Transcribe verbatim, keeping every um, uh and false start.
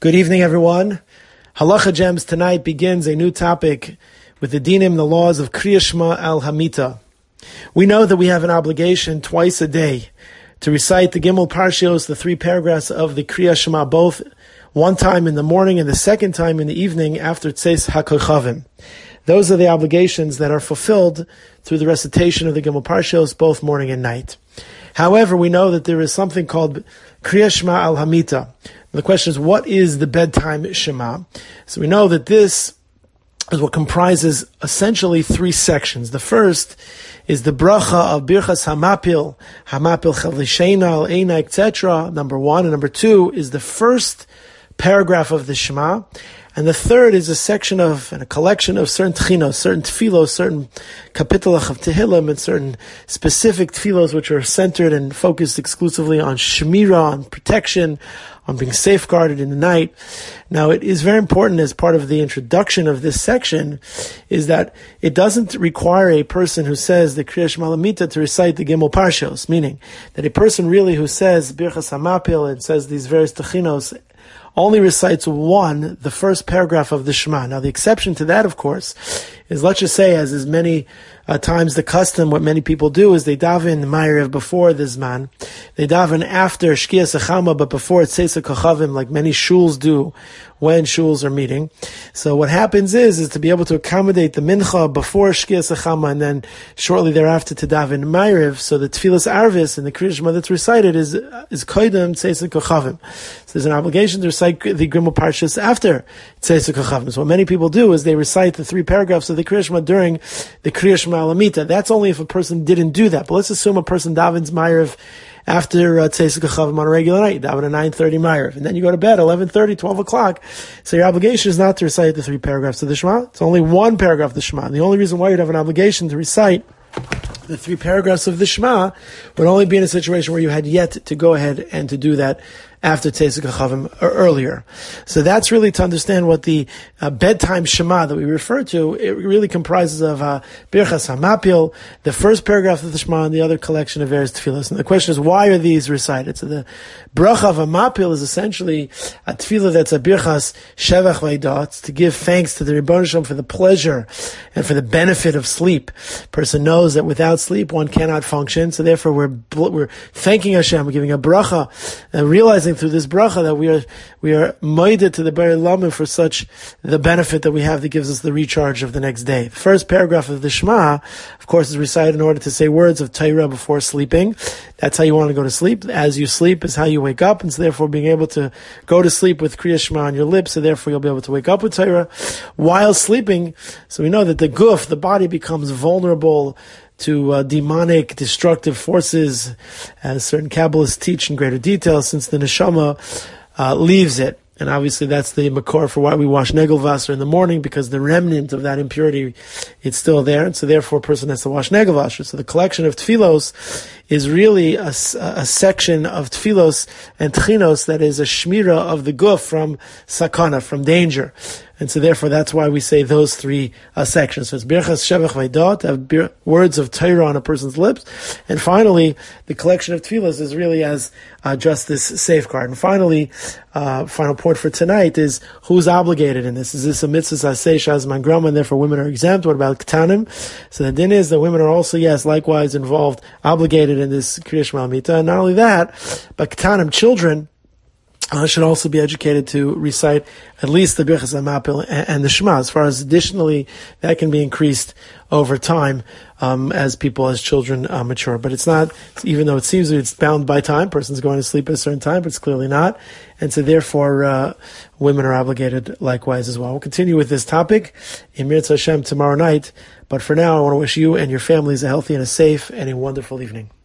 Good evening, everyone. Halacha Gems tonight begins a new topic with the dinim, the laws of Kriya Shema al Hamita. We know that we have an obligation twice a day to recite the Gimel Parshios, the three paragraphs of the Kriya Shema, both one time in the morning and the second time in the evening after Tzeis HaKochavim. Those are the obligations that are fulfilled through the recitation of the Gimel Parshios, both morning and night. However, we know that there is something called Kriya Shema al Hamita. The question is, what is the bedtime Shema? So we know that this is what comprises essentially three sections. The first is the bracha of Birchas Hamapil, Hamapil Chavlishena, Al Eina, et cetera. Number one. And number two is the first paragraph of the Shema. And the third is a section of, and a collection of certain tchinos, certain tefillos, certain kapitelach of Tehillim, and certain specific tefillos which are centered and focused exclusively on shemira, on protection, on being safeguarded in the night. Now, it is very important as part of the introduction of this section is that it doesn't require a person who says the Kriya Shema al Hamita to recite the Gimel Parshios, meaning that a person really who says Birchas Hamapil and says these various techinos only recites one, the first paragraph of the Shema. Now, the exception to that, of course, is, let's just say, as is many uh, times the custom, what many people do is they daven Ma'ariv before the Zman. They daven after Shkias HaChama, but before Tzeis HaKochavim, like many shuls do when shuls are meeting. So what happens is, is to be able to accommodate the Mincha before Shkias HaChama, and then shortly thereafter to daven Ma'ariv. So the Tfilas Arvis and the Kriya Shema that's recited is is Koydem Tzeis HaKochavim. So there's an obligation to recite the Gimel Parshas after Tzeis HaKochavim. So what many people do is they recite the three paragraphs of the Kriya Shema during the Kriya Shema al Hamita. That's only if a person didn't do that. But let's assume a person davens Ma'ariv after uh, Tzeis HaKochavim on a regular night. You daven at nine thirty Ma'ariv. And then you go to bed eleven thirty, twelve o'clock. So your obligation is not to recite the three paragraphs of the Shema. It's only one paragraph of the Shema. And the only reason why you'd have an obligation to recite the three paragraphs of the Shema would only be in a situation where you had yet to go ahead and to do that after Tzeis HaKochavim or earlier. So that's really to understand what the uh, bedtime Shema that we refer to, it really comprises of uh, Birchas Hamapil, the first paragraph of the Shema, and the other collection of various tefillos. And the question is, why are these recited? So the bracha of Hamapil is essentially a tefillah that's a Birchas Shevach V'Eidah. It's to give thanks to the Rebbeinu Shalom for the pleasure and for the benefit of sleep. Person knows that without sleep one cannot function, so therefore we're we're thanking Hashem, we're giving a bracha, and realizing through this bracha that we are we are moided to the Bari Lamu for such the benefit that we have that gives us the recharge of the next day. The first paragraph of the Shema, of course, is recited in order to say words of Torah before sleeping. That's how you want to go to sleep. As you sleep is how you wake up, and so therefore being able to go to sleep with Kriya Shema on your lips, so therefore you'll be able to wake up with Torah while sleeping. So we know that the guf, the body, becomes vulnerable to uh, demonic, destructive forces, as certain Kabbalists teach in greater detail, since the neshama uh, leaves it. And obviously that's the makor for why we wash negelvasser in the morning, because the remnant of that impurity, it's still there, and so therefore a person has to wash negelvasser. So the collection of tefillos is really a, a section of tefillos and tchinos that is a shmira of the guf from sakana, from danger. And so therefore that's why we say those three uh, sections. So it's Birchas Shevach V'Eidah, to have bir- words of Torah on a person's lips. And finally, the collection of tefillos is really as uh, just this safeguard. And finally, uh, final point for tonight is, who's obligated in this? Is this a mitzvah aseh shazman grama, and therefore women are exempt? What about ketanim? So the din is that women are also, yes, likewise involved, obligated in this Kriya Shema al Hamita. And not only that, but ketanim, children, Uh, should also be educated to recite at least the Birchas Hamapil and, and the Shema. As far as additionally, that can be increased over time um, as people, as children uh, mature. But it's not, even though it seems that it's bound by time, person's going to sleep at a certain time, but it's clearly not. And so therefore, uh, women are obligated likewise as well. We'll continue with this topic in Mirz Hashem tomorrow night. But for now, I want to wish you and your families a healthy and a safe and a wonderful evening.